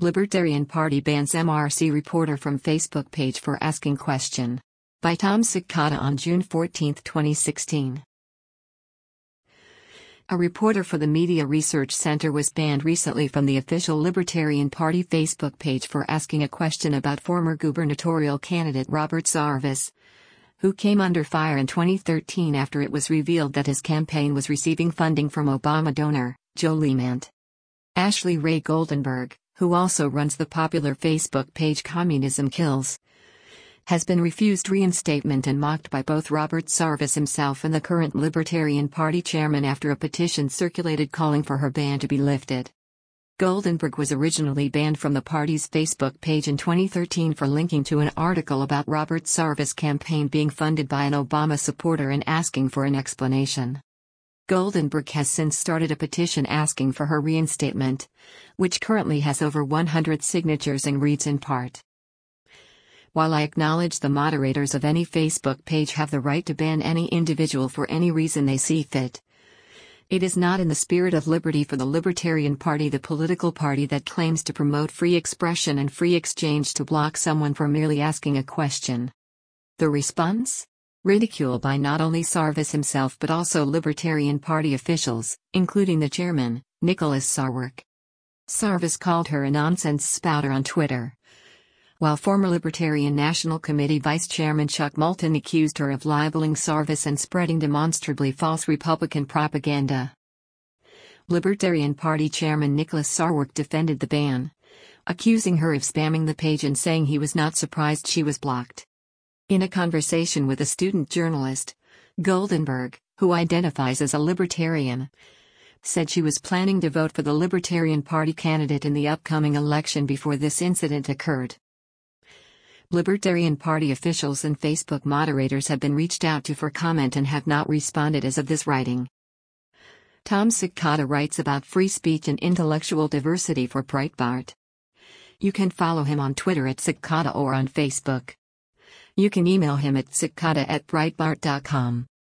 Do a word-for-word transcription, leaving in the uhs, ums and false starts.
Libertarian Party bans M R C reporter from Facebook page for asking question. By Tom Cicada on June fourteenth, twenty sixteen. A reporter for the Media Research Center was banned recently from the official Libertarian Party Facebook page for asking a question about former gubernatorial candidate Robert Sarvis, who came under fire in twenty thirteen after it was revealed that his campaign was receiving funding from Obama donor, Joe Lehman. Ashley Ray Goldenberg, who also runs the popular Facebook page Communism Kills, has been refused reinstatement and mocked by both Robert Sarvis himself and the current Libertarian Party chairman after a petition circulated calling for her ban to be lifted. Goldenberg was originally banned from the party's Facebook page in twenty thirteen for linking to an article about Robert Sarvis' campaign being funded by an Obama supporter and asking for an explanation. Goldenberg has since started a petition asking for her reinstatement, which currently has over one hundred signatures and reads in part: "While I acknowledge the moderators of any Facebook page have the right to ban any individual for any reason they see fit, it is not in the spirit of liberty for the Libertarian Party, the political party that claims to promote free expression and free exchange, to block someone for merely asking a question." The response? Ridicule by not only Sarvis himself but also Libertarian Party officials, including the chairman, Nicholas Sarwark. Sarvis called her a nonsense spouter on Twitter, while former Libertarian National Committee Vice Chairman Chuck Moulton accused her of libeling Sarvis and spreading demonstrably false Republican propaganda. Libertarian Party Chairman Nicholas Sarwark defended the ban, accusing her of spamming the page and saying he was not surprised she was blocked. In a conversation with a student journalist, Goldenberg, who identifies as a libertarian, said she was planning to vote for the Libertarian Party candidate in the upcoming election before this incident occurred. Libertarian Party officials and Facebook moderators have been reached out to for comment and have not responded as of this writing. Tom Cicada writes about free speech and intellectual diversity for Breitbart. You can follow him on Twitter at Cicada or on Facebook. You can email him at cicada at breitbart dot com.